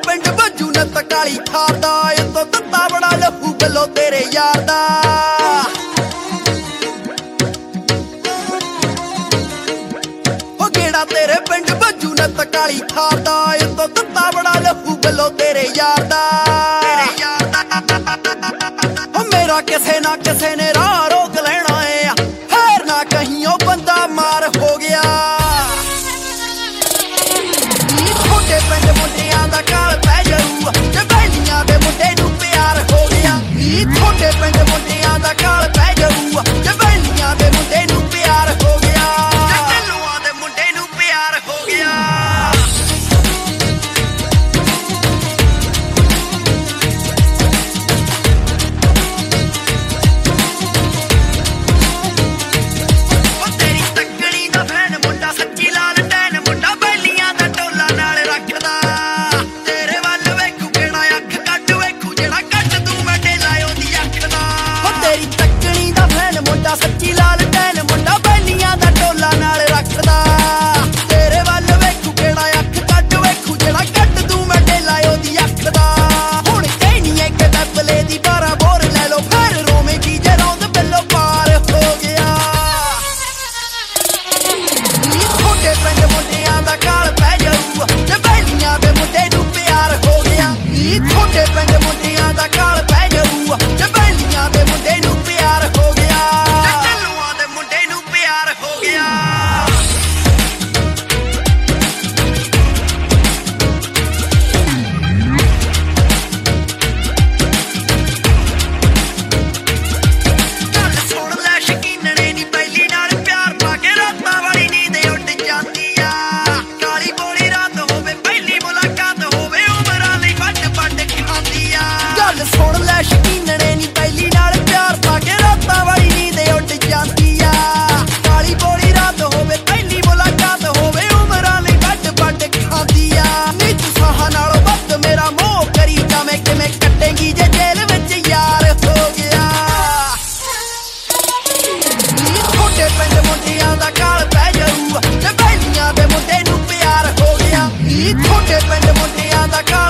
पिंड बजू नत काली थार दा तो तत्ता बड़ा लहू गलो तेरे यार दा ओ गेड़ा तेरे पिंड बजू नत काली थार दा तो तत्ता बड़ा लहू गलो तेरे यार दा ओ मेरा किसे ना किसे ने राह रोक लेना है फिर ना कहीं ओ बंदा मार हो गया पिंड मुंडियां दा काल पै जाऊ जे बैलियां दे मुंडे नूं प्यार हो गया नी छोटे पिंड मुंडियां दा काल पै जाऊ जे बैलियां दे मुंडे नूं प्यार हो गया जे ढिल्लुआं दे मुंडे नूं प्यार हो गया सच्ची लाल टैन मुंडा बैलियां दा टोला नाल रखदा तेरे वल वेखू केड़ा अख कट वेखू जेड़ा कट तू मैं ढेला ओदी अख दा हुण कहनी है कि डबले दी 12 बोर ले लो फिर रोवेगी जे रौंद बिल्लो पार हो गया नी छोटे पिंड मुंडियां दा काल पै जाऊ जे बैलियां दे मुंडे नूं प्यार हो गया नी छोटे पिंड मुंडियां दा काल पै जाऊ जे बैलियां दे मुंडे नूं प्यार हो गया हो गया गल सुन लै शकीनने नी पहली नाल प्यार पा के रातां वाली नींद उड़ जांदी आ काली बोली रात होवे पहली मुलाकात होवे उमरां लई वट वट खांदी आ गल सुन लै शकीनने नी पहली नाल प्यार पा के रातां वाली नींद उड़ जांदी आ काली बोली रात होवे पहली मुलाकात होवे उमरां लई वट वट खांदी आ निज साह नालों वध मेरा मोह करी जावे किवें कटेगी जे जेल विच यार हो गया नी छोटे पिंड मुंडियां दा काल पै जाऊ जे बैलियां दे मुंडे नूं प्यार हो गया नी छोटे पिंड मुंडियां दा काल